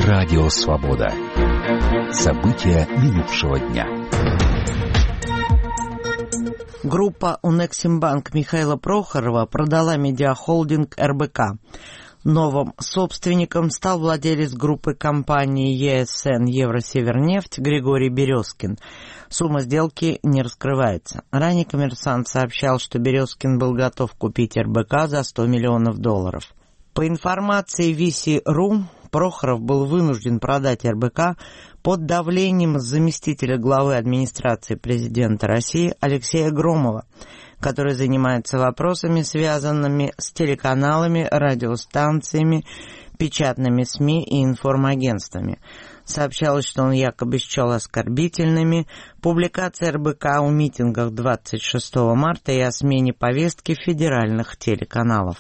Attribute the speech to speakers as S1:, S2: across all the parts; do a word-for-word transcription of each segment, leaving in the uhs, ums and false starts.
S1: Радио Свобода. События минувшего дня.
S2: Группа «Унексимбанк» Михаила Прохорова продала медиахолдинг эр бэ ка. Новым собственником стал владелец группы компании е эс эн «Евросевернефть» Григорий Березкин. Сумма сделки не раскрывается. Ранее «Коммерсант» сообщал, что Березкин был готов купить эр бэ ка за сто миллионов долларов. По информации ви си точка ру, Прохоров был вынужден продать эр бэ ка под давлением заместителя главы администрации президента России Алексея Громова, который занимается вопросами, связанными с телеканалами, радиостанциями, печатными СМИ и информагентствами. Сообщалось, что он якобы счел оскорбительными публикации эр бэ ка о митингах двадцать шестого марта и о смене повестки федеральных телеканалов.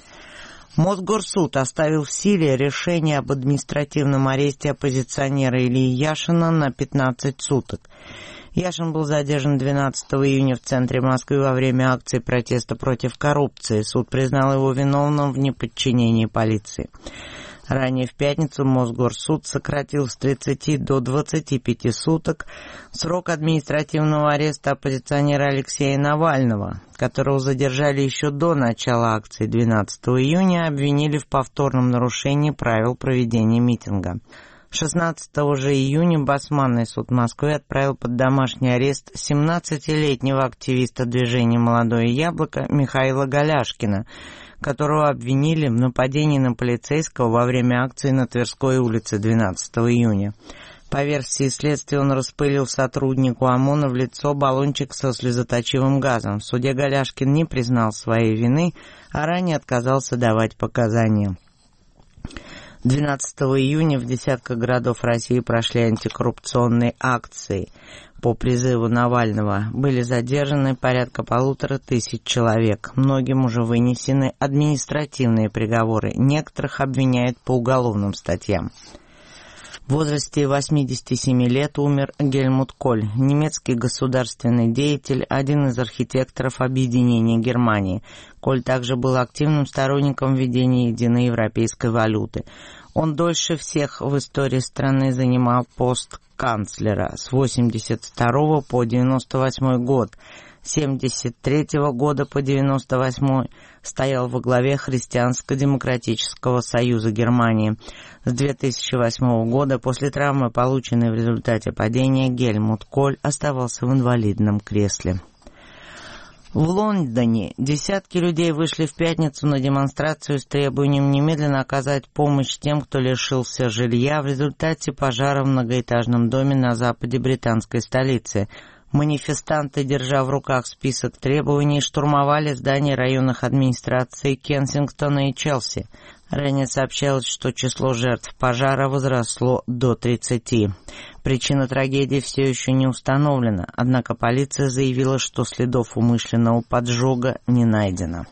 S2: Мосгорсуд оставил в силе решение об административном аресте оппозиционера Ильи Яшина на пятнадцать суток. Яшин был задержан двенадцатого июня в центре Москвы во время акции протеста против коррупции. Суд признал его виновным в неподчинении полиции. Ранее в пятницу Мосгорсуд сократил с тридцати до двадцати пяти суток срок административного ареста оппозиционера Алексея Навального, которого задержали еще до начала акции двенадцатого июня, обвинили в повторном нарушении правил проведения митинга. шестнадцатого же июня Басманный суд Москвы отправил под домашний арест семнадцатилетнего активиста движения «Молодое яблоко» Михаила Голяшкина, которого обвинили в нападении на полицейского во время акции на Тверской улице двенадцатого июня. По версии следствия, он распылил сотруднику ОМОНа в лицо баллончик со слезоточивым газом. В суде Голяшкин не признал своей вины, а ранее отказался давать показания. двенадцатого июня в десятках городов России прошли антикоррупционные акции. По призыву Навального были задержаны порядка полутора тысяч человек. Многим уже вынесены административные приговоры. Некоторых обвиняют по уголовным статьям. В возрасте восьмидесяти семи лет умер Гельмут Коль, немецкий государственный деятель, один из архитекторов объединения Германии. Коль также был активным сторонником введения единой европейской валюты. Он дольше всех в истории страны занимал пост канцлера с восемьдесят второго по девяносто восьмой год. С семьдесят третьего года по девяносто восьмой стоял во главе Христианско-демократического союза Германии. С две тысячи восьмого года, после травмы, полученной в результате падения, Гельмут Коль оставался в инвалидном кресле. В Лондоне десятки людей вышли в пятницу на демонстрацию с требованием немедленно оказать помощь тем, кто лишился жилья в результате пожара в многоэтажном доме на западе британской столицы. Манифестанты, держа в руках список требований, штурмовали здания районных администраций Кенсингтона и Челси. Ранее сообщалось, что число жертв пожара возросло до тридцати. Причина трагедии все еще не установлена, однако полиция заявила, что следов умышленного поджога не найдено.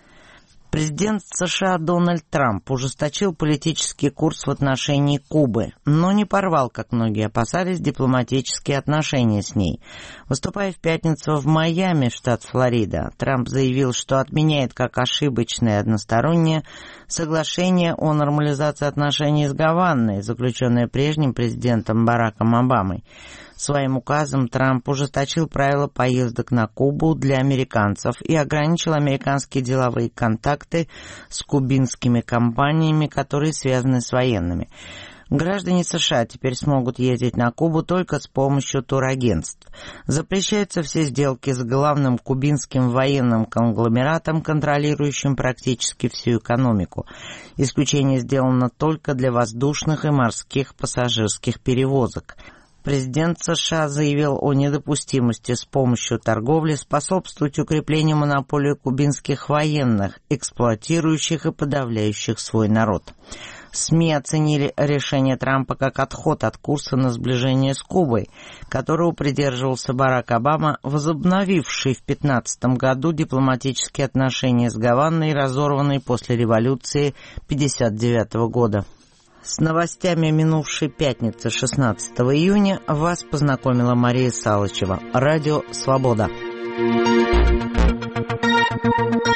S2: Президент США Дональд Трамп ужесточил политический курс в отношении Кубы, но не порвал, как многие опасались, дипломатические отношения с ней. Выступая в пятницу в Майами, штат Флорида, Трамп заявил, что отменяет как ошибочное одностороннее соглашение о нормализации отношений с Гаваной, заключенное прежним президентом Бараком Обамой. Своим указом Трамп ужесточил правила поездок на Кубу для американцев и ограничил американские деловые контакты с кубинскими компаниями, которые связаны с военными. Граждане США теперь смогут ездить на Кубу только с помощью турагентств. Запрещаются все сделки с главным кубинским военным конгломератом, контролирующим практически всю экономику. Исключение сделано только для воздушных и морских пассажирских перевозок. Президент США заявил о недопустимости с помощью торговли способствовать укреплению монополии кубинских военных, эксплуатирующих и подавляющих свой народ. СМИ оценили решение Трампа как отход от курса на сближение с Кубой, которого придерживался Барак Обама, возобновивший в две тысячи пятнадцатом году дипломатические отношения с Гаваной, разорванные после революции тысяча девятьсот пятьдесят девятого года. С новостями минувшей пятницы шестнадцатого июня вас познакомила Мария Салычева. Радио «Свобода».